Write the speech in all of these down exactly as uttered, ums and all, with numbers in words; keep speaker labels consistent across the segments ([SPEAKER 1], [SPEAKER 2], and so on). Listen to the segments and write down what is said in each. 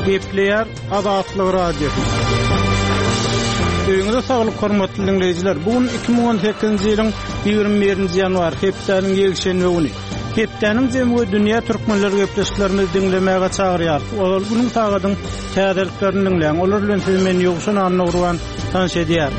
[SPEAKER 1] Gepleýär Azatlyk radiosu. Öňüňizde saglyk hormatly dinleýijiler. Bugun iki ming on sekizinji ýylyň ýygrimi birinji ýanwar hepdeniň ýekşenbe güni. Hepdeniň jemgy dünýä türkmenleri gepleşiklerimizi dinlemäge çagyrýar. Ol bunyň tagadyň täzeliklerini dinleýän. Olar bilen siz meni ýokşun anlagurwan tanış edýär.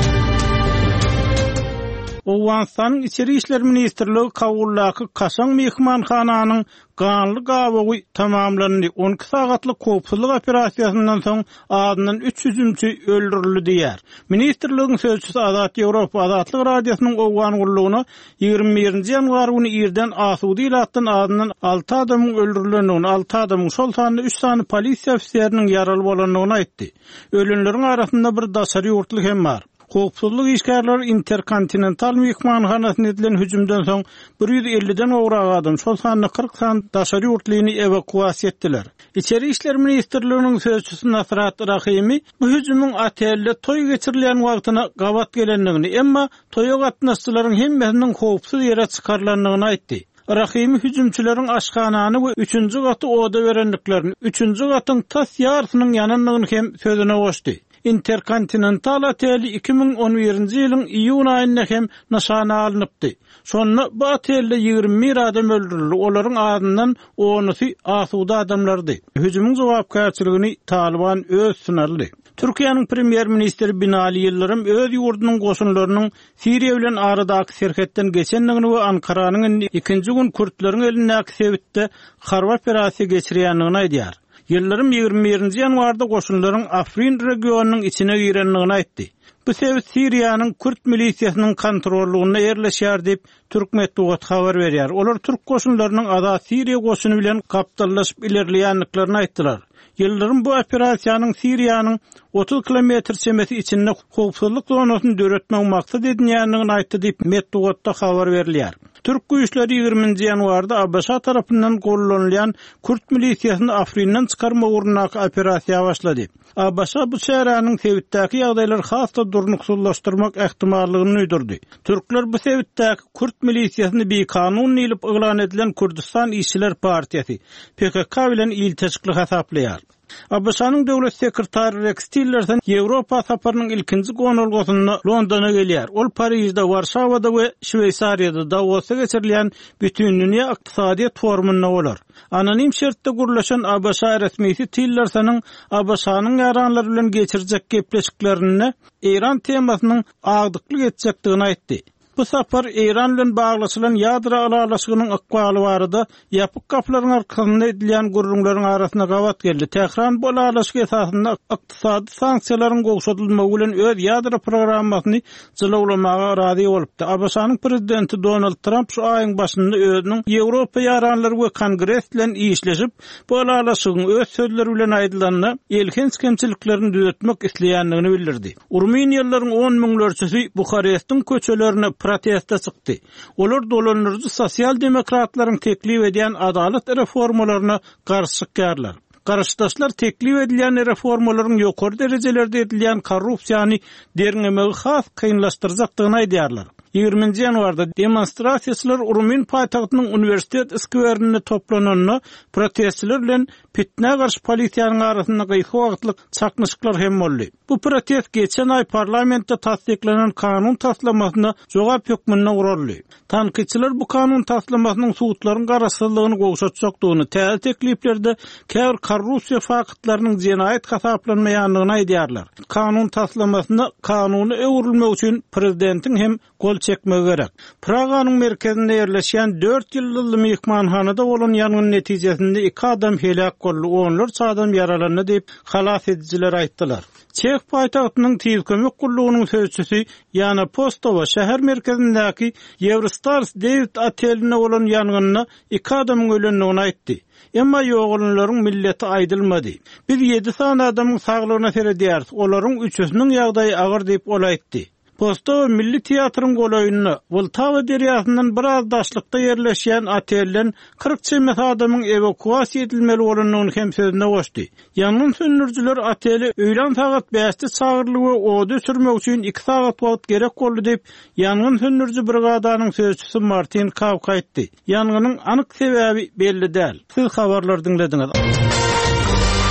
[SPEAKER 1] Owganistanyň içeri işler ministrligi Kabullaky Kaşan mehmanhananyň ganly gabagy tamamlandy. on iki sagatlyk kopsuzlyk operasiýasyndan soň adynyň üç hüjümçi öldürildi diýär. Ministrligiň sözçüsi Azat Ýewropa Azatlyk radiosynyň owgan gurulugyna ýygrimi birinji ýanwar güni ýerden asudy ilatdan adynyň alty adamyň öldürilendigini, alty adamyň şol sany üç sany polisiýa ofisieriniň ýaraly bolandygyny aýtdy. Ölenleriň arasynda bir daşary ýurtlyk hem bar. Howpsuzlyk işgärleri Interkontinental mehmanhanasyna edilen hüjümden soň bir ýüz elliden owrak adam şol sany kırk san daşary ýurtlygyny evakuasiýa etdiler. İçeri işler ministrliginiň sözçüsi Nasrat Rahimi bu hüjümüň atelde toy geçirilen wagtyna gabat gelendigini, emma toýa gatnaşçylaryň hemmesiniň howpsuz ýere çykarlandygyny aýtdy. Rahimi hüjümçüleriň aşkanany we üçünji gaty oda berendiklerini, üçünji gatyň tas ýarsynyň ýanandygyny hem sözüne goşdy. Interkontinental oteli iki ming on birinji ýylyň iýun aýynda hem nişana alınıpdy. Şonda bu otelde ýygrimi bir adam öldürildi. Olaryň adyndan onusy asuda adamlardy. Hüjümüň jogapkärçiligini Taliban öz sunardy. Türkiýanyň premier ministri Binali Ýyldyrym öz ýurdunyň goşunlarynyň Siriýa bilen aradaky serhetden geçendigini we Ankaranyň ikinji gün Kürtleriň elindäki sebitde harby operasiýa geçirýändigini aýdýar. Ýyldyrym ýygrimi birinji ýanwarda goşunlaryň Afrin regionunyň içine girendigini aýtdy. Bu sebit Siriýanyň Kürt milisiýasynyň kontrollugyna ýerleşýär diýip Türk medeniýet habar berýär. Olar Türk goşunlarynyň ada Siriýa goşuny bilen gapdalaşyp ilerleýänliklerini aýtdylar. Ýyldyrym bu operasiýanyň Siriýanyň otuz kilometr çemeti içinde howpsuzlyk zonasyny döretmek maksat edilýändigini aýtdy diýip medeniýetde habar berilýär. Türk güýçleri ýygrimiňji ýanwarda A B S tarapyndan gollanýan Kürt milisiýasyny Afrinden çykarma ugrundaky operasiýa başlady. A B S bu şäheriniň sebitdäki ýagdaýlary hasda durnuksuzlaşdyrmak ähtimallygyny öýdürdi. Türkler bu sebitdäki Kürt milisiýasyny bekanun ilip ýylan edilen Kurdistan İşçiler Partiýasy P K K bilen ilteçikli hasaplaýar. A B S-nyň döwlet sekretary Rex Tillerson Ýewropa saparynyň ilkinji gonulgusyna Londona gelýär. Ol Parisde, Warşawada we Şweýsariýada Davosda geçirilýän bütün dünýä ykdysadyýat forumuna bolar. Anonim şertde gurlaşan A B S resmisi Tillersonyň A B S-nyň ýaranlary bilen geçirjek gepleşiklerini Iran temasynyň agdykly geçecekdigini aýtdy. Bu sapar İran bilen baglaşylan ýadra alalaşygynyň ykbaly barada ýapyk gaplaryň arkasynda edilýän gurrunlaryň arasyna gabat geldi. Tehran bu alalaşyk esasynda ykdysady sanksiýalaryň gowşatylmagy bilen öz ýadra programmasyny jylaulamaga razy bolupdy. A B S-nyň prezidenti Donald Trump şu aýyň başynda özüniň Ýewropa ýaranlary we Kongres bilen işleşip bu alalaşygyň öz sözleri bilen aýdylanyny elhens kemçiliklerini düzeltmek isleýändigini bildirdi. Urmeniýallaryň on miňlerçesi Buharestyň köçelerine protesta çykdy. Olar dolanyrjy sosial demokratlaryň teklip edýän adalet reformalaryna garşy çykýarlar. Garşydaşlar teklip edilýän reformalaryň ýokary derejelerde edilýän korrupsiýany derňemegi has kynlaşdyrjakdygyny aýdýarlar. ýygrimiňji ýanwarda demonstrasiýaçylar Urmin paýtagtynyň Universitet skwerinde toplananyny protestçiler bilen pitne garşy polisiýanyň arasynda gyýsy wagtlyk çaknyşyklar hem boldy. Bu protest geçen ay parlamentde tasdiklenen kanun taslamasyna jogap hökmüne uruldy. Tanqidçiler bu kanun taslamasynyň suwutlaryň garaşsyzlygyny gowşatjakdygyny, täze tekliplerde käbir korrupsiýa fakatlarynyň jenaýat hasaplanmaýandygyny aýdýarlar. Kanun taslamasyna kanuny öwrülmek üçin prezidentiň hem gol çekmegi gerek. Praganyň merkezinde ýerleşýän dört ýyllyk mehmanhanada bolan ýangyn netijesinde iki adam helak boldy, onlarça adam yaralandy diýip halas ediciler aýtdylar. Çeх paýtagtynyň tiz kömek gurulugynyň sözçüsi Yana Postova şäher merkezindäki Eurostars David oteline bolan ýangynda iki adamyň ölendigini aýtdy. Emma ýoğulunlaryň milleti aýdylmady. Biz ýedi sany adamyň saglygyna seredýäris. Olaryň üçüsiniň ýagdaýy agyr diýip ol aýtdy. Postova Milli Teatrın goloyuny Voltava derýasyndan biraz daşlykda ýerleşýän otelden kırk çemet adamyň evakuasiýa edilmeli bolanlygyny hem sözüne goşdy. Ýangyn söndürjiler oteli öýlen sagat beşte çagyrly we oda sürmek üçin iki sagat wagt gerek boldy diýip ýangyn söndürji brigadanyň sözçüsi Martin Kavka aýtdy. Ýangnyň anyk sebäbi belli däl. Siz habarlar dinlediňiz.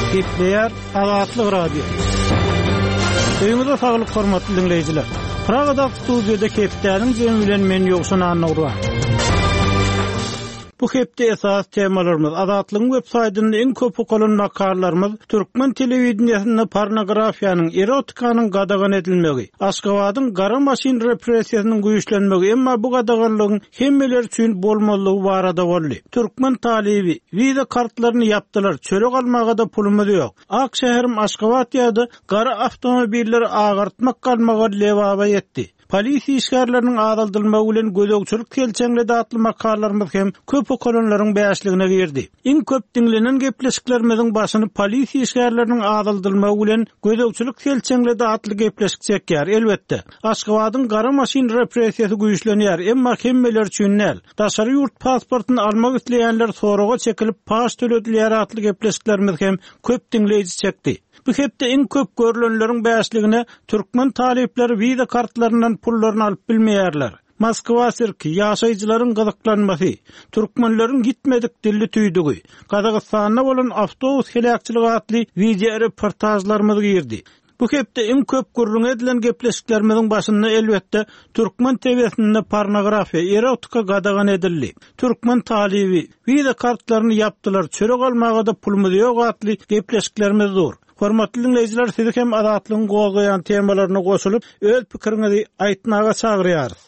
[SPEAKER 1] Gepleýär Azatlyk Radio. Öýüňizde saglyk hormatly dinleýijiler. Pragada studiýada Kepdäniň jemi bilen men ýoksun anagurwa. Bu hepde esas temalarymız Azatlygyň web saýtyny iň köp okulan makallarymız türkmen telewizionyny pornografiýanyň, erotikanyň gadagan edilmegi, Aşgabatyň gara maşin repressiýasynyň güýçlenmegi, emma bu gadaganlygyň hemmeler üçin bolmalygy barada boldy. Türkmen talibi wiza kartlaryny yapdylar, çörek almaga da pulumuz ýok. Ak şäherim Aşgabat ýa-da gara awtomobilleri agartmak galmaga lewaba ýetdi. Polisiýa işgärleriniň azaldylmagy bilen gözegçilik kelçeňle datly makallarymyz hem köp okulanlaryň bäşligine girdi. Iň köp dinlenen gepleşiklerimiziň başyny polisiýa işgärleriniň azaldylmagy bilen gözegçilik kelçeňle datly gepleşik çekýär. Elbetde, Aşgabatyň gara maşin repressiýasy güýçlenýär, emma hemmeler üçin näl? Daşary ýurt pasportyny almak isleýänler soraga çekilip paş töledilýär atly gepleşiklerimiz hem köp dinleýiji çekdi. Bu hepde iň köp görülenleriň bäşligine türkmen talipleri wiza kartlaryndan pullaryny alyp bilmeýärler. Moskwa sirki, ýaşaýjylaryň gyzyklanmasy, türkmenleriň gitmedik dilli tüýdügi, Kazakstanda bolan awtobus helakçyligi atly video reportajlarymyz girdi. Bu hepde iň köp gurrun edilen gepleşiklerimiziň başynda elbetde türkmen telewizionyny pornografiýa, erotika gadagan edildi. Türkmen talibi wiza kartlaryny yapdylar, çörek almaga da pulumuz ýok atly gepleşiklerimiz dur. Hormatly dinleýijiler, sizi hem Azatlygyň goýan temalaryna goşulyp öz pikiriňizi aýtmaga çagyrýarys.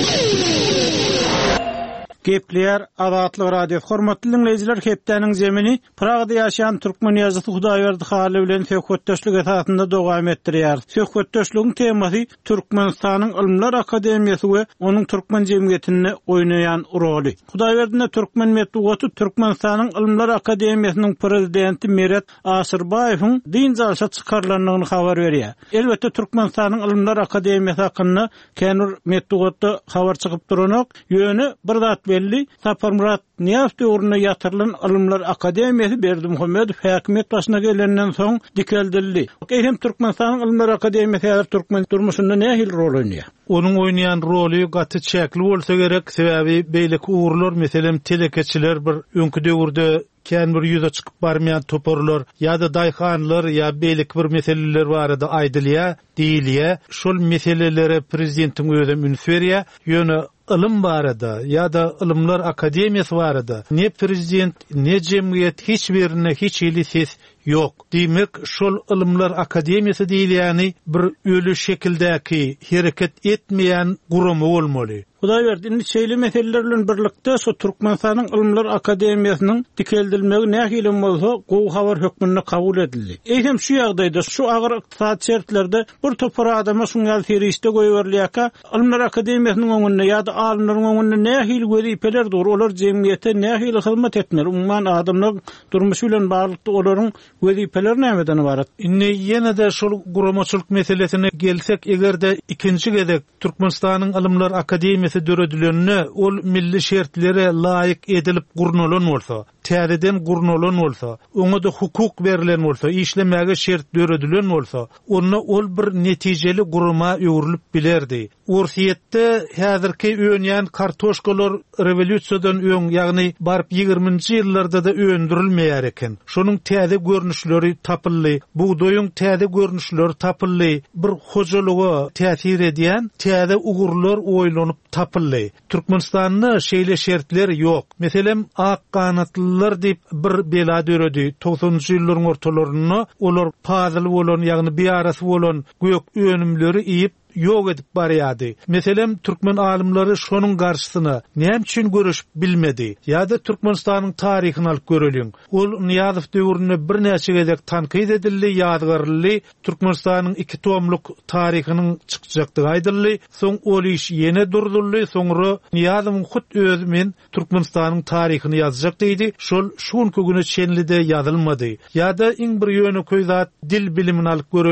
[SPEAKER 1] Gepleýär Azatlyk Radio. Hormatly dinleýijiler, Kepdäniň jemini Pragada ýaşaýan türkmen ýazgysy Hudaýberdi Haly bilen söhbetdeşlik esasynda dowam etdirýär. Söhbetdeşligiň temasy Türkmenistanyň Ilmlar Akademiýasy we onuň türkmen jemgyýetine oýnaýan roly. Hudaýberdinde türkmen medeniýeti Türkmenistanyň Ilmlar Akademiýasynyň prezidenti Meret Asyrbaýewiň din jalşa çykarlandygyny habar berýär. Elbetde Türkmenistanyň Ilmlar Akademiýasy hakynda kenur medeniýetde habar çykyp duranak ýöne bir zat belli. Saparmurat Niyaz döwrüne ýatyrylan Ilmlar Akademiýasy Berdimuhammedow häkimet başyna gelenden soň dikeldildi. Hem Türkmenistanyň Ilmlar Akademiýasy türkmen durmuşynda nähil rol oýnaýar?
[SPEAKER 2] Onuň oýnaýan roly gaty çäkli bolsa gerek, sebäbi beýlik uğurlar, meselem telekeçiler bir öňkü döwürde kän bir ýüze çykyp barmaýan toporlar ýa-da daýhanlar ýa beýlik bir meseleler barada aýdylýar, diýilýär. Şol meselelere prezidentiň özü münferýär, ýöne ilim barada ýa-da Ilmlar Akademiýasy barada ne prezident ne jemgyýet hiç birine hiç ili ses ýok. Diýmek, şol Ilmlar Akademiýasy diýilýäni bir ölü şekildäki hereket etmeýän gurumy bolmaly.
[SPEAKER 1] Hudaýberdi indi şeýle meseleler bilen birlikde şu Türkmenistanyň Ilmlar Akademiýasynyň dikeldilmegi nähilem bolsa gowy habar hökmünde kabul edildi. Eýsem şu ýagdaýda şu agyr ykdysat şertlerde bir topar adama şuňal ferişde goýberlýärkä Ilmlar Akademiýasynyň öňünde ýa-da alimlaryň öňünde nähil wezipeler dur, olar jemgyýete nähil hyzmat etmeli. Umman adamlar durmuşy bilen bagly olaryň wezipeler nämeden ibarat?
[SPEAKER 2] Indi ýene-de şol guramaçylyk meselesine gelsek, egerde ikinji gezek Türkmenistanyň Ilmlar Akademiýasy döredilenine ol milli şertlere laýyk edilip gurnulan bolsa, täzeden gurnulan bolsa, oňa da hukuk berilen bolsa, işlemäge şert döredilen bolsa, onda ol bir netijeli guruma öwrülip bilerdi. Ursiýetde häzirki öňýän kartoşkalar rewolýusiýadan öň, ýagny barp ýygrüminji ýyllarda da öndürilmeýär eken. Şonuň täze görnüşleri tapylly, buğdoýuň täze görnüşleri tapylly, bir hojalyga täsir edýän täze ugurlar oýlanyp tapylly. Türkmenistanyň şeýle şertleri ýok. Meselem ak kanatlylar diýip bir bela döredi. togsonunjy ýyllaryň ortalaryna olar pazyl bolan, ýagny biarasy bolan gök önümleri iýip ýok edip barýady. Meselem türkmen alimleri şonuň garşysyna näme üçin görüş bilmedi. Ýa-da Türkmenistanyň taryhyny alyp göreliň. Ol Niýazow döwründe bir näçe gezek tanqid edildi, ýadgarly Türkmenistanyň iki tomluk taryhynyň çykjakdygy aýdyldy. Soň ol iş ýene durdurly, soňra Niýazow hut özü men Türkmenistanyň taryhyny ýazjak diýdi. Şol şunkü güne çenlide ýazylmady. Ýa-da iň bir ýöne köýzat dil bilimini alyp göreliň.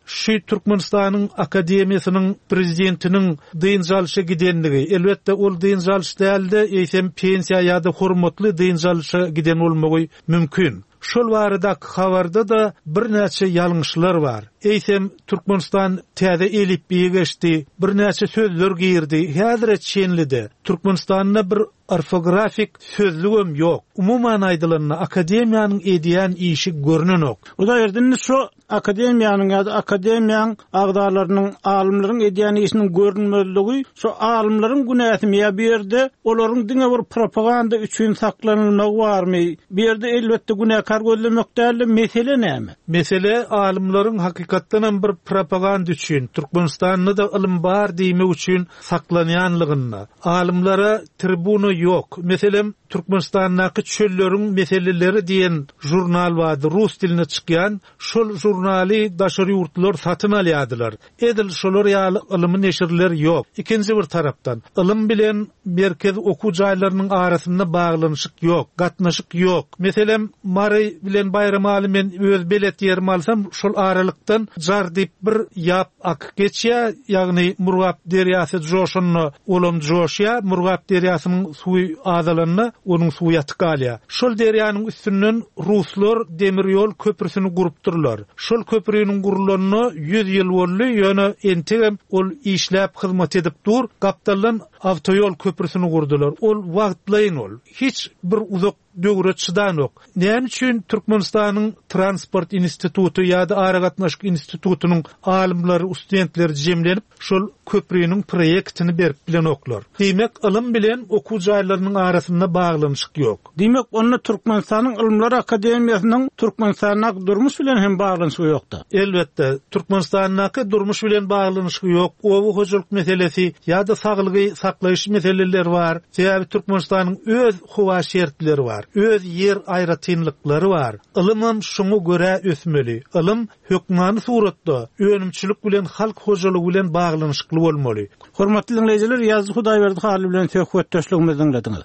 [SPEAKER 2] şu Türkmenistanyň akademiýasynyň prezidentiniň dynjalşa gidenligi. Elbetde ol dynjalş däldi, eýsem pensiýa ýa-da hormatly dynjalşa giden bolmagy mümkin. Şol barada habarda da bir näçe ýalňyşlar bar. Eýsem Türkmenistan täze elipbiýe geçdi, bir näçe sözler girdi. Häzir çenlidi. Türkmenistanda bir ortografik sözlügüm ýok. Umuman aýdylanyna akademiýanyň edýän işi görnenok.
[SPEAKER 1] Bu da ýerdin şu akademiýanyň ýa-da akademiýanyň agdarlarynyň, alymlaryň edýän işiniň görünmezligi, şu alymlaryň günäsimi ýa bir ýerde olaryň diňe bir propaganda üçin saklanylmagy barmy? Bir ýerde elbetde günäkar gözlemek däl, mesele näme?
[SPEAKER 2] Mesele alymlaryň hakykatdan bir propaganda üçin, Türkmenistanda da ilim bar diýmek üçin saklanýanlygyna. Alymlara tribuna yok. Meselem Türkmenistan'daki çöllörün meseleleri diyen jurnal vardı. Rus diline çıkan. Şol jurnali daşary ýurtlar satın alýadylar. Edil şolar ýaly ılımı neşirler yok. İkinci bir tarapdan ılım bilen merkez okuw jaýlarynyň arasynda baglanyşyk yok, gatnaşyk yok. Meselem Mary bilen Bayram Ali men öz belet ýerimi alsam şol aralykdan jar diýip bir ýap ak geçýär, ýagny Murgap derýasy joşunny olam joşýar, Murgap derýasynyň suwy azalanyna onun suya tıkalya. Şol derýanyň üstünden Ruslar demir ýol köprüsini gurupdurlar. Şol köprüniň gurulanyna yüz ýyl boldy, ýöne entegem ol işläp hyzmat edip dur, Gaptallan awtoýol köprüsini gurdular. Ol wagtlaýyn ol. Hiç bir uzak döwre çydanok. Näme üçin Türkmenistanyň transport institutu ýa-da ara gatnaşyk institutunyň alymlary, studentleri jemlenip şol köprüniň proýektini berip bilen oklar. Diýmek, ilm bilen okuw jaýlarynyň arasynda baglanyşyk ýok.
[SPEAKER 1] Diýmek, onda Türkmenistanyň Ilmlar Akademiýasynyň Türkmenistanyň durmuş bilen hem baglanyşyk ýokda.
[SPEAKER 2] Elbetde, Türkmenistanyň durmuş bilen baglanyşyk ýok. Owu hojalyk meselesi ýa-da saglygy saklaýyş meseleleri bar. Ýa-da Türkmenistanyň öz howa şertleri bar. Öz yer aýratynlyklary bar. Ilmam şoňa görä ösmeli. Ilm hökmany suratda önümçilik bilen halk hojalygy bilen baglanyşykly bolmaly.
[SPEAKER 1] Hormatly dinleýijiler, ýazgy Hudaýberdi hali bilen söhbetdeşligimizi dinlediňiz.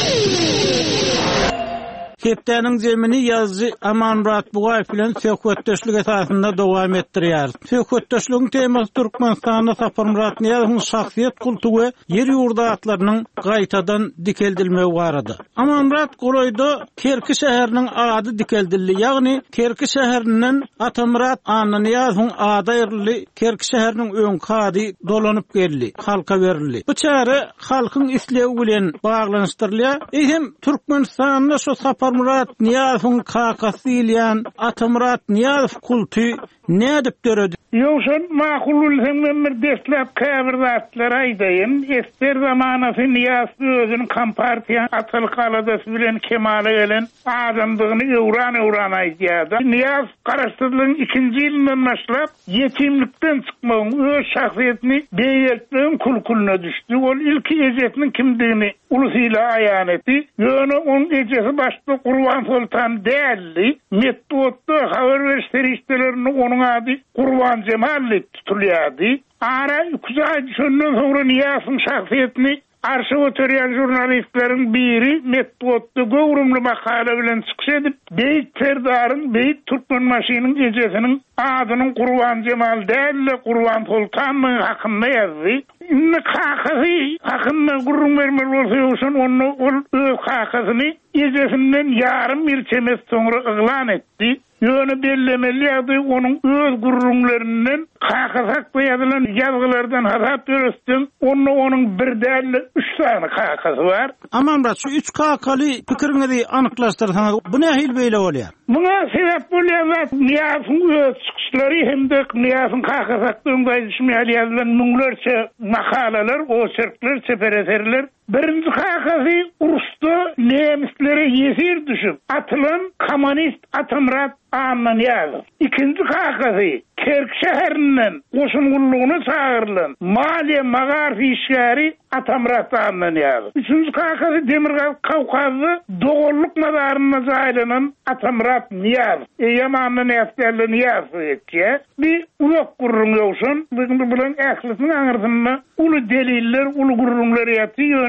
[SPEAKER 1] Hepdäniň zemini ýazgy Amanrat Bugaýew bilen söhbetdeşlik esasynda dowam etdirýär. Söhbetdeşligiň temasy Türkmenistanda Saparmurat Niýazowyň şahsiýet kultury ýer ýurdatlarynyň gaýtadan dikeldilmegi barada. Amanrat Goloýda Kerki şäheriniň ady dikeldildi. Ýagny Kerki şäherinden Atamurat Niýazowyň ady aýryldy. Kerki şäheriniň öňki ady dolanyp geldi, halka berildi. Bu çäre halkyň islegi bilen baglanyşdyrylýar. Eýsem Türkmenistanda şu Murat Niýazowyň kakasy bilen Atamurat Niýazow kulty nädip döredi?
[SPEAKER 3] Ýoşun makulul hem bir desläp käbirdatlar aýdaýyn. Esker zamanasy Niýazow özüniň kompartiýa atylgalada bilen kemale gelen adamdygyny öwran öwran aýdýardy. Niýazow garaşdyrlygyň ikinji ýylynyň başlap ýetimlikden çykmagyň öz şahsiýetini beýertmegiň kulkuluna düşdi. Ol ilki ejetiniň kimdigini ulusyla aýan etdi. Ýöne onuň ejesi başda Gurban Sultan däldi. Metdotda habar berişlerini onuň ady Gurban Cemal tutulýardy. Ara üç ay şondan soňra Niýazowyň şahsiýetini arşiw oturýan jurnalistleriň biri Metdotda gowrumly makala bilen çykyş edip, beýik serdaryň, beýik türkmen maşynyň ejesiniň adynyň Gurban Cemal däl, Gurban Sultanyň hakynda ýazdy. Inne kakasy hakynda gurrun bermeli bolsa ýoksun, onu ol öz kakasyny ejesinden ýarym bir çemes soňra yglan etdi. Ýöne bellemeli ýa-da onuň öz gurrunlarynyň kakasak ýazylan ýazgylardan hasap berýärsin. Onu onuň bir däl üç sany kakasy bar.
[SPEAKER 1] Amanrat, şu üç kakaly pikiriňizi anyklaşdyrsaňyz, bu nähil beýle bolýar?
[SPEAKER 3] Buna sebep bolýar Niýazowyň öz çykyşlary hemde Niýazowyň kakasakdan gaýdyşmaly ýazylan müňlerçe makalalar, oçerkler, sepereterler. Birinci kakasy urusda nemisleri ýesir düşüp atylan kommunist Atamurat Niýazow. İkinci kakasy Kerki şäherinden goşungulygyna çağırılan Maliýe magarif işgäri Atamurat Niýazow. Üçüncü kakasy Demirgaz Kawkazy dogolluk madaryna jaýlanan Atamurat Niýazow. Ýaman näsdäli Niýazow etýär. Bir ulak gurrun ýoksun, bugün bilen ählisiniň aňyrsynda uly deliller, uly gurrunlar ýaty ýöne men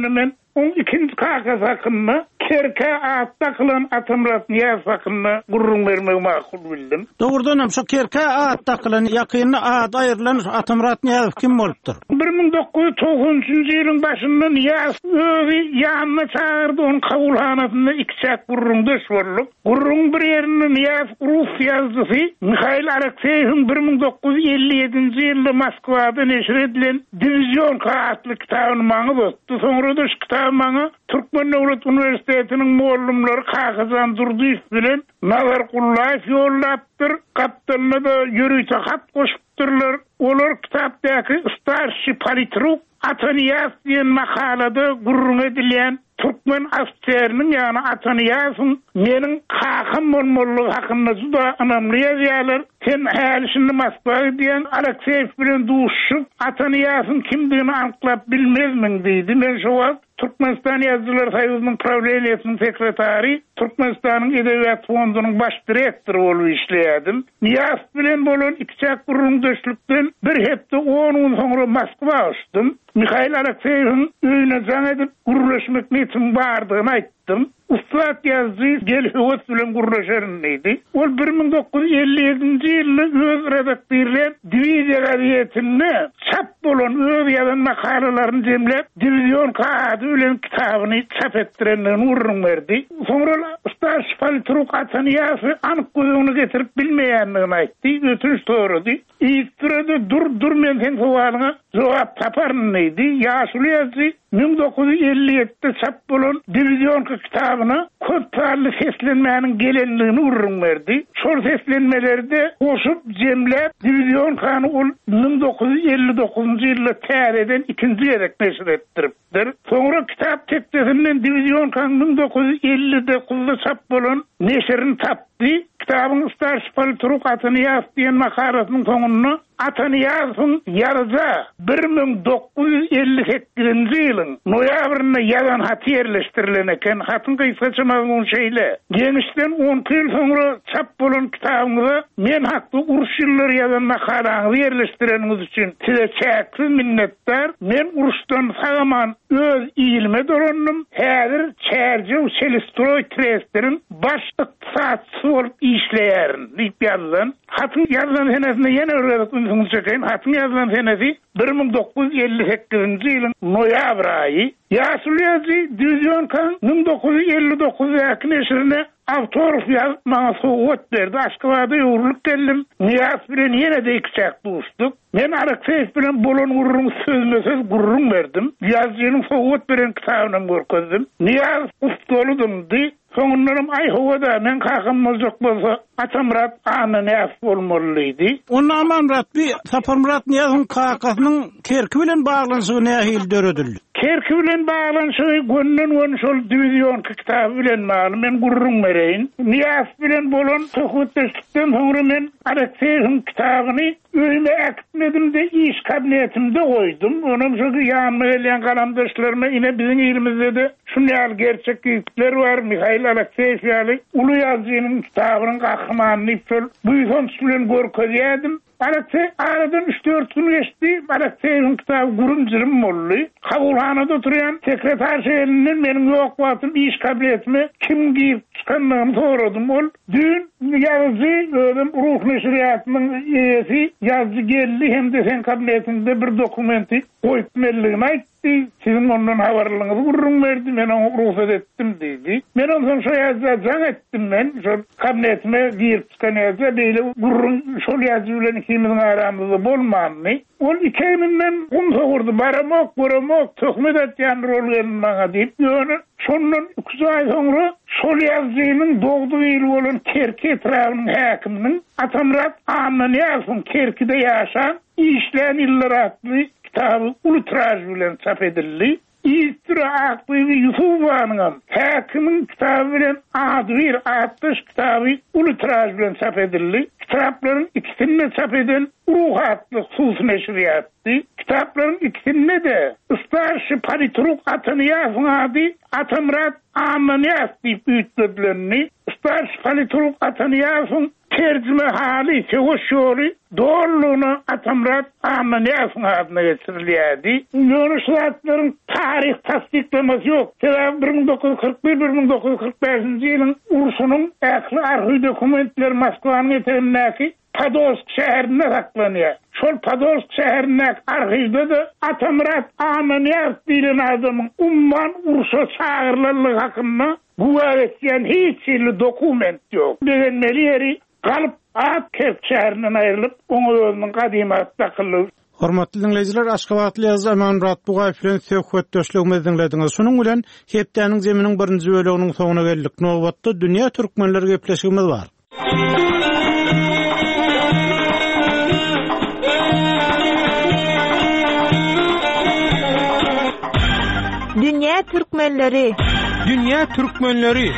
[SPEAKER 3] on ikinci kakas hakkında Kerke atta kılan Atamrat Niyaz hakkında gurrun vermeyi makul bildim.
[SPEAKER 1] Doğrudan hem şu Kerke atta kılan yakınına ad ayrılan Atamrat Niyaz kim bolupdur?
[SPEAKER 3] bir bin dokuz yüz doksanjy ýylyň başynda Niyaz özi ýanyna çağırdy, onu kabulhanasynda ikçak gurrun döş bolduk. Gurrun bir ýerinde Niyaz Rus ýazgysy Mikhail Alekseýewiň bir bin dokuz yüz elli ýedinji ýylda Moskwada neşir edilen Divizion adly kitabyny maňa bostdy. Soňra da şu kitaby maňa Türkmen Döwlet Üniversitetiniň muallimleri Kagazan Durduýew bilen Nazar Kullaýew ýollapdyr. Kapitanyna da ýürüýçe hat goşupdyrlar. Olar kitapdaky Starşy Politruk Ataniyas diýen makalada gurrun edilen Türkmen askerinin yani Ataniyas'ın menin kakam bolmalygy hakynda juda anamly ýazýarlar. Sen häli şimdi Moskwa diýen Alekseýew bilen duşup Ataniyas'ın kimdigini anklap bilmezmin diýdi. Men şo wagt Türkmenistan Ýazgylar Soýuzynyň Prawleniýasynyň sekretary, Türkmenistanyň Edebiýat fondunyň baş direktory bolup işleýärdim. Niyaz bilen bolan ikçak gurrun döşlükden bir hepde on gün soňra Moskwa uçdum. Mikhail Alekseýewiň öýüne jaň edip gurrlaşmak için bardygyny aýtdym. Ustat ýazgy gelýät bilen gurrlaşaryn diýdi. Ol bir bin dokuz yüz elli ýedinji ýylda öz redaktorlary diviziýa gazetinde çap bolan öz ýazan makalalaryny jemlep Divizion kağıdı bilen kitabyny çap etdirenlerine urrun berdi. Soňra Starşy Politruk Ataniyasy anyk gözüňe getirip bilmeýändigini aýtdy. Ötünç torady. Ýigtirede dur dur men sen sowalyňa jogap taparyn diýdi. Ýaşuly ýazgy bin dokuz yüz elli ýedide çap bolan Divizion kitabyna köp tarly seslenmäniň gelenligini urrun berdi. Şol seslenmelerde goşup jemlep Divizion kany ol bin dokuz yüz elli dokuzunjy ýylda täzeden ikinji gerek neşir etdiripdir. Soňra kitap tekdesinden Divizion kany bin dokuz yüz elli dokuzda çap bolan neşirini tapdy. Kitabyň Starşy Politruk Ataniyas diýen makalasynyň soňuna Ataniyas'ın ýarja bir bin dokuz yüz elli sekizinji ýylyň noýabrynda ýazan haty ýerleşdirilen eken. Hatyň kysgaça mazmun şeýle. Genişden on ýyl soňra çap bolan kitabyňyza men hakda uruş ýyllary ýazan makalaňyzy ýerleşdireniňiz üçin size çäksiz minnetdar. Men uruşdan sagaman öz iýilme dorandym. Häzir Çerjew Çelistroy Trestlerin baş ykdysatçysy bolup işleýärin diýip ýazdan. Hatyň ýazan senesinde ýene öwredip çekeyim. Hatyň ýazan senesi bir bin dokuz yüz elli sekizinji ýylyň noýabr aýy. Ýaşuly ýazgy Divizion kan bin dokuz yüz elli dokuz ýaky neşirine Awtorow ýazmagy sowgat berdi. Aşgabatda ýurulup geldim. Niyaz bilen ýene de ikçak duşduk. Men Alekseýew bilen bolan gurrun sözlesiz gurrun berdim. Ýazgynyň sowgat beren kitabyny görkezdim. Niyaz ustalydydy. Soňundan ay howada men kakam boljak bolsa Atamrat Ananyas bolmalydy.
[SPEAKER 1] Onu Amanrat bir Saparmurat Niyazyň kakasynyň Kerki bilen baglanyşygy nähil döredildi.
[SPEAKER 3] Kerki bilen baglanyşygy gönnen won şol Divizion kitaby bilen malum men gurrun bereýin. Niyaz bilen bolan töhmetdeşlikden soňra men Alekseýewiň kitabyny öýüme äkitmedim de iş kabinetimde goýdum. Onum şu ýanyma gelen galamdaşlaryma ine biziň ýerimizde de şunýal gerçeklikler bar. Mikhail Alekseýew ýaly uly ýazgynyň kitabynyň gahramanyny bu ýyl bilen görkezýärdim. Alekseýew aradan üç dört gün geçti. Alekseýewiň kitaby gurunjyrym boldy. Kabulhanada oturýan sekretar şeýlinden meniň ýok wagtym iş kabinetime kim giyip çykanlygymy soradym. Ol dün ýazgy öýdüm ruh neşriýatynyň ýesi ýazgy geldi hemde sen kabinetinde bir dokumenti goýup berligini aýtdy. Sizin ondan habarlygyňyzy gurrun berdi, men onu ruhsat etdim diýdi. Men onu şo ýazda jaň etdim men, şo kabinetime giyip çykan ýazda beýle gurrun şol ýazgy bilen ikimiziň aramyzda bolmanmy. Ol ikiminden um sogurdy, baramak, baramak, töhmet etýän rol gelmaňa diýip ýöne. Şondan iki ay soňra şol ýazgynyň dogdy ýyl bolan Kerki etrabynyň häkiminiň Atamrat Ananyas'yň Kerkide ýaşan işlän ýyllar atly kitaby ultraj bilen çap edildi. İstira aktywy Yusufanyň häkimiň kitaby bilen Adwir altmış kitaby ultraj bilen çap edildi. Kitapların ikisini çap eden Ruhatly Sus neşriýaty. Kitapların ikisinde de Starşy Politruk Atanayasyň ady Atamrat Ananyas diýip üýtdirildi. Starşy Politruk Atanayasyň tercüme hali tegoşori doğruluğunu Atamrat Amaniyas'ın adına getiriliydi. Yunuslatların tarih tasdiklaması yok. bir bin dokuz yüz kırk bir - bir bin dokuz yüz kırk beş yılın Ursu'nun aklı arhi dokumentleri Moskova'nın eteğindeki Podolsk şehrinde saklanıyor. Şol Podolsk şehrinde arhivde de Atamrat Amaniyas dilen adamın umman Ursu çağırlarlığı hakkında güveletken hiç illi dokument yok. Degenmeli yeri kalıp Atkert şehrinden ayrılıp onu özünün kadimat takılı.
[SPEAKER 1] Hormatly dinleyijiler, Aşgabatly ýazy Amanrat Bugay bilen söhbet döşlegimizi dinlediňiz. Şonuň bilen hepdeniň zeminiň birinji böleginiň soňuna geldik. Nowatda dünýä türkmenleri gepleşigimiz bar.
[SPEAKER 4] Dünya Türkmenleri.
[SPEAKER 1] Dünya Türkmenleri.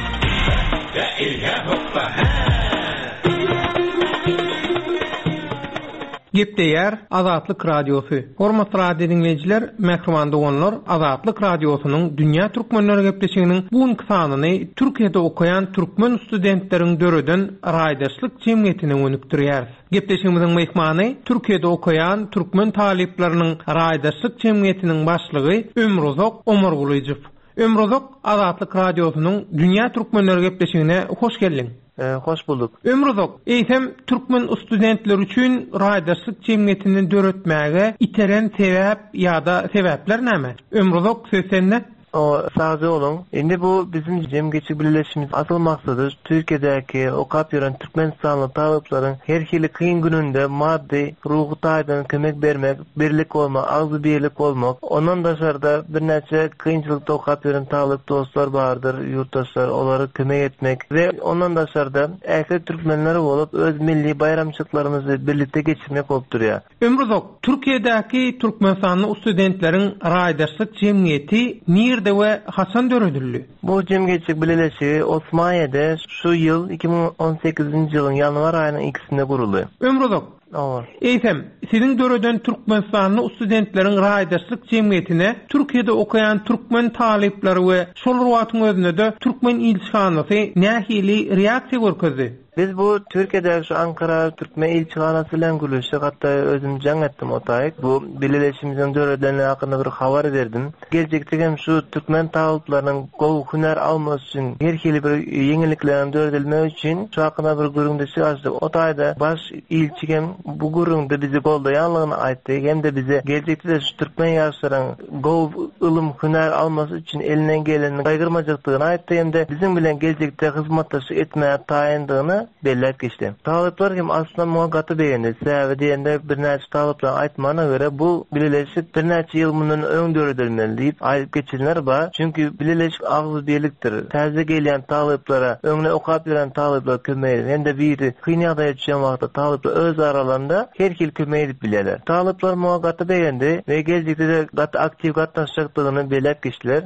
[SPEAKER 5] Gepdeýär Azatlyk Radiosu. Hormatly radio dinleyijiler, mähruman doganlar, Azatlyk Radiosynyň Dünya Türkmenleri gepleşiginiň bugunky sanyny Türkiýede okaýan türkmen studentleriň döreden raýdaşlyk jemgyýetine önükdirýär. Gepleşigimiziň mehmany Türkiýede okaýan türkmen talipleriniň raýdaşlyk jemgyýetiniň başlygy Ömrozok Omargulyjew. Ömrozok Azatlyk Radiosynyň Dünya Türkmenleri gepleşigine hoş geldiň.
[SPEAKER 6] Ee, hoş bulduk.
[SPEAKER 5] Ömrozok, eýsem türkmen studentler üçin raýdaşlyk jemgyýetini döretmäge iteren sebäp ýa-da sebäpler näme? Ömrozok, söz sende.
[SPEAKER 6] O sağcı olun. Şimdi bu bizim jemgyýetçi birleşimiz asıl maksadı Türkiýedäki okap ýören Türkmenistanly talyplaryň her hili kıyın gününde maddi, ruhy taýdan kömek bermek, birlik olmak, agzy birlik olmak. Ondan daşarda bir näçe kıyınçylykda okap ýören talyp dostlar bardyr, ýurtdaşlar, olary kömek etmek we ondan daşarda ähli türkmenleri bolup öz milli bayramçyklyrymyzy birlikde geçirmek bolup durýar.
[SPEAKER 5] Ömrozok, Türkiýedäki Türkmenistanly studentleriň raýdaşlyk jemgyýeti nir we Hasan döredildi.
[SPEAKER 6] Bu jemgyýetçilik birleşigi Osmaniýede şu ýyl iki bin on sekizinji ýylyň ýanwar aýynyň ikisinde guruldy.
[SPEAKER 5] Ömrozok,
[SPEAKER 6] Awar.
[SPEAKER 5] Eýsem, siziň döreden Türkmenistanly studentleriň raýdaşlyk jemgyýetine Türkiýede okaýan türkmen talipleri we şol ruwatyň özünde de türkmen ilçihanasy nähili reaksiýa görkezdi.
[SPEAKER 6] Biz bu Türkiye'de şu Ankara Türkmen İlçihanası bilen gülüşük, hatta özüm can ettim otayık. Bu birleşimizin döredenliği hakkında bir haber verdim. Gelecekte şu Türkmen talıplarının gol hüner alması için her hili bir yeniliklerin döredilme için şu hakkında bir güründesi açtık. Otayda baş ilçikem bu güründe bizi golda yanlığını ayttı. Hem de bize gelecekte de şu Türkmen yaşların gol ılım hüner alması için elinden gelenin kaygırmacaktığını ayttı. Hem de bizim bilen gelecekte hizmettaşı etmeye tayindığını belirlep geçti. Talyplar hem aslında muhakkatı beğendi. Sebäbi diýende bir näçe talyplar aýtmana göre bu birleşik bir näçe ýyl mundan öňdöredilmeli diýip aýdyp geçirenler bar. Çünki birleşik agzy birlikdir. Täze gelýän talyplara öňüne okap ýören talyplar kömeýi hem de biri kynýagda ýetişen wagtda talyplar öz aralarında her hil kömeýi edip bilýärler. Talyplar muhakkatı beğendi we geljekde de gat aktiv gatnaşjakdygyny belirlep geçdiler.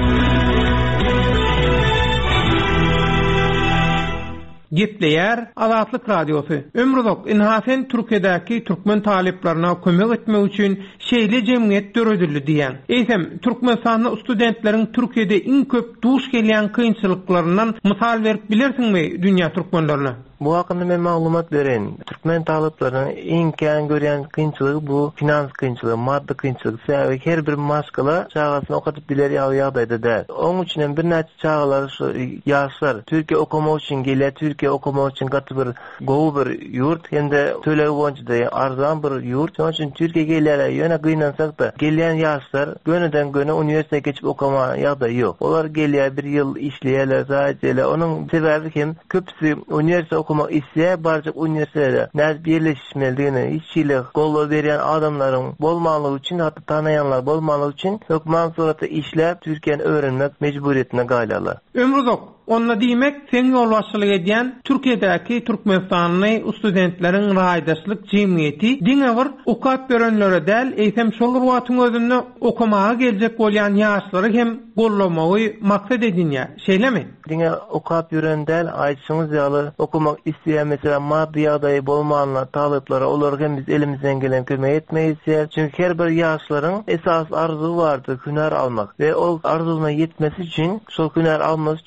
[SPEAKER 5] Gepleýär Azatlyk Radiosu. Ömrozok, inhasen Türkiýedäki türkmen taliplerine kömek etmek üçin şeýle jemgyýet döredildi diýen. Eýsem, Türkmenistanly studentleriň Türkiýede iň köp duş gelýän kynçylyklaryndan mysal berip bilersiňmi dünýä türkmenlerine?
[SPEAKER 6] Bu hakkında men maglumat beren. Türkmen talyplarynyň iň kän görýän kynçylygy bu finans kynçylygy, maddi kynçylygy. Sebäbi her bir maskala çağasyny okatyp biler ýagdaýda da. Onuň üçin bir näçe çağalar şu ýaşlar Türkiýe okumak üçin gelýär, Türkiýe okumak üçin gaty bir gowy bir ýurt, hende töleги boýunça da arzan bir ýurt. Şonuň üçin Türkiýe gelýär, ýöne gynansak da gelýän ýaşlar göneden göne uniwersitetde geçip okama ýagdaý ýok. Olar gelýär bir ýyl işleýärler, zaýatlar. Onuň sebäbi hem köpüsi uniwersitet okumak isleýär, barjak uniwersitetde näze birleşişmelidigini, hiç ýyly golla berýän adamlaryň bolmanlygy üçin, hatda tanaýanlar bolmanlygy üçin hökümet suratda işläp Türkiýeni öwrenmek mejburiýetine gaýlarlar.
[SPEAKER 5] Ömrozok, onna diýmek sen ýol başçylyk edýän Türkiýedäki Türkmenistanly studentleriň raýdaşlyk jemgyýeti diňe bir okap berenlere däl, eýsem şol ruwatyň özünde okamaga geljek bolýan ýaşlary hem gollamagy maksat edinýär. Şeýlemi?
[SPEAKER 6] Diňe okap ýören däl, aýtşyňyz ýaly okumak isleýän mesela maddi ýagdaýy bolmanlar talyplara olar hem biz elimizden gelen kömek etmeýiz. Çünki her bir ýaşlaryň esas arzuwy bardyr, hüner almak we o arzuwyna ýetmesi üçin, şol hüner alması üçin biz hem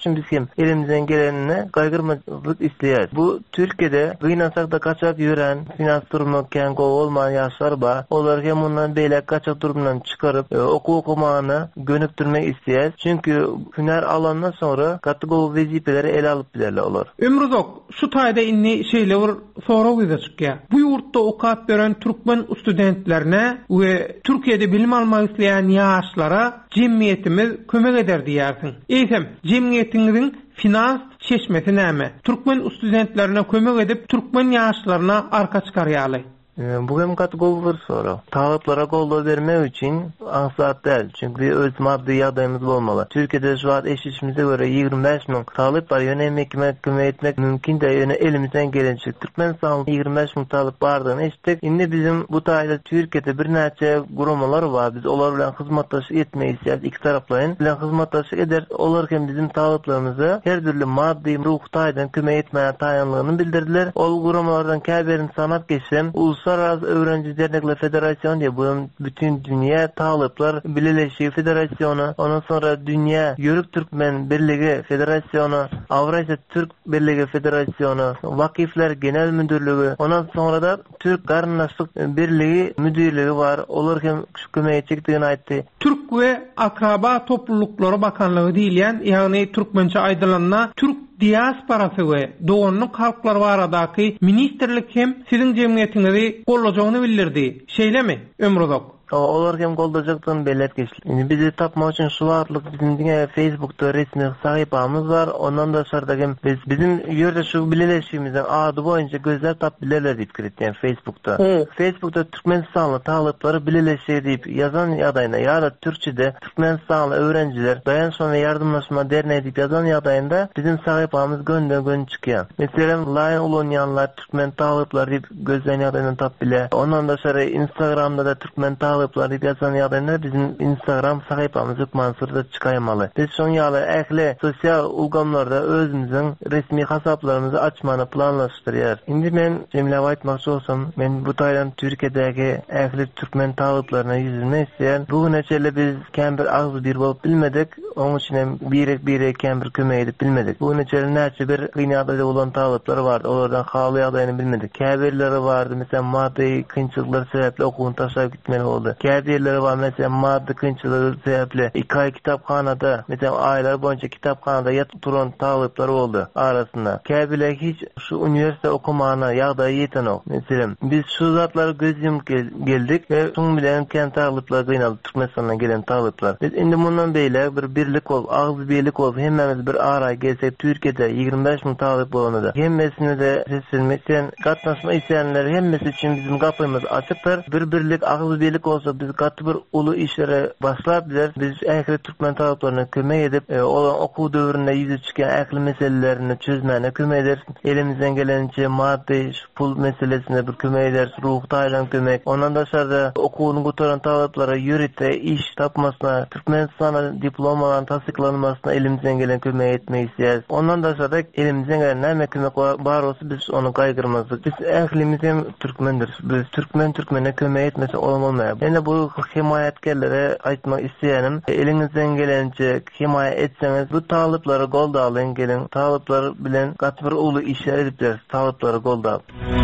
[SPEAKER 6] elimizden gelenine gaygırmacılık isteýär. Bu Türkiýede gynansak da kaçak ýören, finans durumy kän go bolmayan ýaşlar bar. Olar hem ondan beýle kaçak durumdan çykaryp e, oku okumany gönükdirmek isteýär. Çünkü hüner alandan sonra kategori wezipeleri ele alıp bilerler olar.
[SPEAKER 5] Ömrüzok, şu taýda inni şeýle bir soraw gyzykýar. Bu ýurtda okat beren türkmen studentlerine we Türkiýede bilim almak isleýän ýaşlara jemgyýetimiz kömek eder diýersiň. Eýsem, jemgyýetiňiziň finans çeşmesi näme? Türkmen studentlerine kömek edip Türkmen ýaşlaryna arka çykarýaly.
[SPEAKER 6] Bu hem kategori bir soru. Taleplara golda vermek için ansat değil. Çünkü öz maddi yardımımız olmalı. Türkiye'de şu an eşleşimize göre yirmi beş bin talep var. Yöne emek kömek etmek mümkün de yöne elimizden gelecek. Türkmenistan yirmi beş bin talep vardığını eşittik. Şimdi bizim bu tayda Türkiye'de bir neçe grumalar var. Biz onlar bilen hizmettaşlık etmeyi istiyoruz. İki taraflayın. Bilen hizmettaşlık eder. Olarken bizim taleplarımızı her türlü maddi ruh taydan kömek etmeyen tayanlığını bildirdiler. O grumalardan kaberin sanat geçen ulusal Uluslararası Öğrenci Dernekler Federasyonu diye bunun bütün dünya talepler birleşiği federasyonu, ondan sonra Dünya Yörük Türkmen Birliği Federasyonu, Avrasya Türk Birliği Federasyonu, Vakifler Genel Müdürlüğü, ondan sonra da Türk Karnaşlık Birliği Müdürlüğü var. Olurken şu kömeğe çektiğini aytti.
[SPEAKER 5] Türk ve Akraba Toplulukları Bakanlığı diýilýän, yani Türkmençe aýdylanna Türk diasporasy we dogonluk halklar baradaky ministerlik hem siziň jemgyýetiňizi gollajagyny bildirdi. Şeýlemi, Ömrüzok?
[SPEAKER 6] Olar hem goldajaktyn bellet geçdi. Indi bizi tapmak için şu arlyk bizim diňe Facebook'ta resmi sahypamız var. Ondan da şarda biz bizim ýerde şu bileleşigimizden ady boýunça gözler tap bilerler diýip kiretýän Facebook'ta. Hmm. Facebook'ta Türkmenistanly talepleri bileleşigi diýip ýazan ýagdaýynda ýa-da türkçede Türkmenistanly öwrenjiler dayanşma we ýardymlaşma derneği diýip ýazan ýagdaýynda bizim sahypamız gönden gön çykýar. Meselem Line ulanýanlar Türkmen talepleri diýip gözlen ýagdaýyndan tap bile. Ondan da şara Instagram'da da Türkmen talepleri ýazan ýagdaýynda bizim Instagram sahypamyz Mansurda çykaýmaly. Biz şoň ýaly ähli sosial ulgamlarda özümiziň resmi hasaplarymyzy açmany planlaşdyrýar. Indi men jemläp aýtmakçy bolsam, men bu taýdan Türkiýedäki ähli türkmen taleplerine ýüzülmek isleýän. Bu neçeli biz käm bir agzy bir bolup bilmedik. Onuň üçin hem birek birek käm bir kömek edip bilmedik. Bu neçeli näçe bir gynýada bolan talepler bardy. Olardan haly ýagdaýyny bilmedik. Käbirleri bardy, meselem maddi kynçylyklar sebäpli okuwyny taşlap gitmeli boldy. Käbirleri var, meselem maddi kynçylyk sebäpli iki ay kitaphanada, meselem aýlar boýunça kitaphanada ýatyp turan talepler boldy arasynda. Käbirler hiç şu üniversite okumana ýagdaý ýetenok. Meselem biz şu zatlary gözüm geldik we şoň bilen kän talepler gynaldy, Türkmenistandan gelen talepler. Biz indi mundan beýle bir birlik bolup, agzy birlik bolup, hemmemiz bir ara gelsek Türkiýede ýygrimi beş bin talep bolanda. Hemmesine de sesilmekden gatnaşma isleýänler hemmesi için bizim gapymyz açykdyr. Bir birlik agzy birlik bolsa biz gatty bir uly işlere başlap biler. Biz ähli türkmen taleplerine kömek edip, e, olan okuw döwründe ýüze çykan ähli meselelerini çözmäne kömek eder. Elimizden gelençe maddi pul meselesine bir kömek eder, ruh taýdan kömek. Ondan da şarda okuwyny gotaran taleplere ýürete iş tapmasyna, Türkmenistana diplomalarynyn tasdiklanmasyna elimizden gelen kömek etmek isleýäris. Ondan da şarda elimizden gelen näme kömek bar bolsa biz onu gaýgyrmazdyk. Biz ählimiz hem türkmendir. Biz türkmen türkmene kömek etmese olmaýar. Ene bu himayetkerlere aýtmak isleýänim, elinizden gelençe himaye etseňiz bu talepleri golda alyň, gelin talepler bilen gatly bir uly işler edipler, talepleri golda.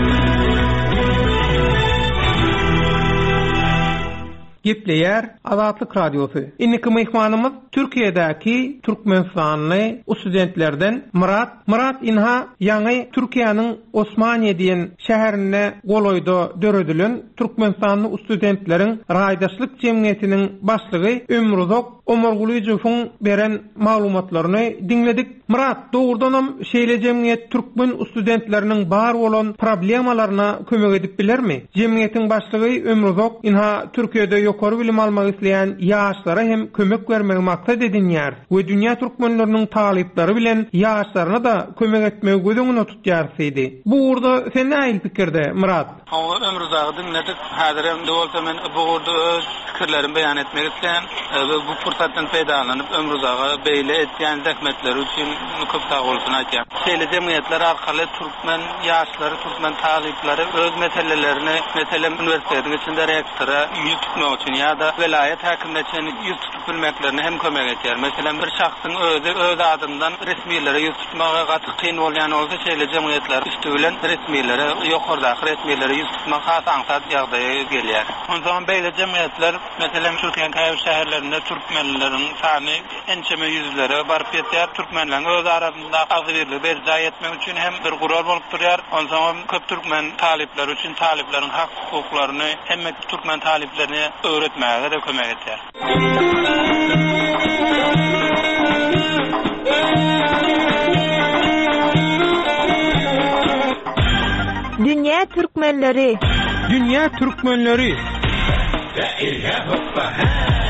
[SPEAKER 5] Gepleýär Azatlyk Radiosu. Inniki mehmanymyz Türkiýedäki Türkmenistanly studentlerden Murat. Murat inha ýaňy Türkiýanyň Osmaniýe diýen şäherine goloýda döredilen Türkmenistanly studentleriň raýdaşlyk jemgyýetiniň başlygy Ömrüzok Omurgulyjowyň beren maglumatlaryny dinledik. Murat, dogrudanam şeýle jemgyýet Türkmen studentleriniň bar bolan problemalaryna kömek edip bilermi? Jemgyýetiň başlygy Ömrüzok inha Türkiýede ýokary bilim almak isleýän ýaşlara hem kömek bermek maksat edinýär we dünýä türkmenleriniň talepleri bilen ýaşlaryna da kömek etmegi gözüňe tutýarsydy. Bu urda sen näil pikirde, Murat?
[SPEAKER 7] Hawa Ömrüzok dinledik. Häzir hem bolsa men bu urda öz pikirlerimi beýan etmek isleýän we bu fursatdan peýdalanyp Ömrüzok'a beýle etýän zähmetleri üçin köp sag bolsun aýtýar. Şeýle jemgyýetler arkaly türkmen ýaşlary, türkmen talepleri öz meselelerini, meselem üniversiteniň içinde rektora ýüz tutmak üçin ýa-da velayet häkimleri üçin ýüz tutup bilmeklerini hem kömek kömek etýär. Meselem bir şahsyň özü öz adından resmiýetlere ýüz tutmaga gaty kyn bolýan bolsa şeýle jemgyýetler üstü bilen resmiýetlere ýokardaky resmiýetlere ýüz tutmak hasansat ýagdaýa gelýär. Ondan beýle jemgyýetler meselem Türkiýe käbir şäherlerinde türkmenleriň sany ençeme ýüzlere baryp ýetýär. Türkmenleriň öz arasynda agyrlyk berja etmek üçin hem bir gural bolup durýar. Ondan köp türkmen talipler üçin talipleriň hak hukuklaryny hem türkmen taliplerini öğretmäge de kömek etýär.
[SPEAKER 4] Dünya Türkmenleri.
[SPEAKER 5] Dünya Türkmenleri.
[SPEAKER 8] Ya ilahe